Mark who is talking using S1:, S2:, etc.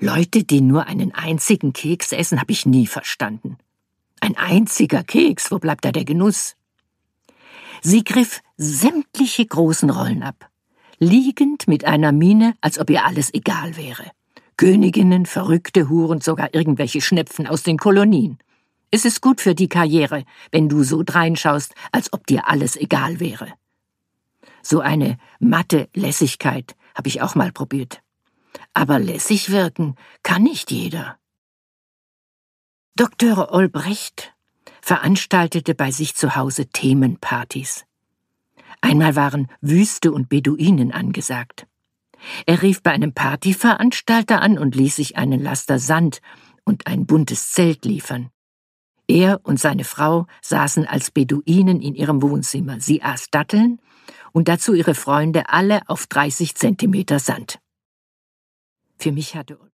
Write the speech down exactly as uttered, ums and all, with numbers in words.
S1: Leute, die nur einen einzigen Keks essen, habe ich nie verstanden. Ein einziger Keks, wo bleibt da der Genuss? Sie griff sämtliche großen Rollen ab, liegend mit einer Miene, als ob ihr alles egal wäre. Königinnen, verrückte Huren, sogar irgendwelche Schnepfen aus den Kolonien. Es ist gut für die Karriere, wenn du so dreinschaust, als ob dir alles egal wäre. So eine matte Lässigkeit habe ich auch mal probiert. Aber lässig wirken kann nicht jeder. Doktor Olbrecht veranstaltete bei sich zu Hause Themenpartys. Einmal waren Wüste und Beduinen angesagt. Er rief bei einem Partyveranstalter an und ließ sich einen Laster Sand und ein buntes Zelt liefern. Er und seine Frau saßen als Beduinen in ihrem Wohnzimmer. Sie aß Datteln und dazu ihre Freunde alle auf dreißig Zentimeter Sand. Für mich hatte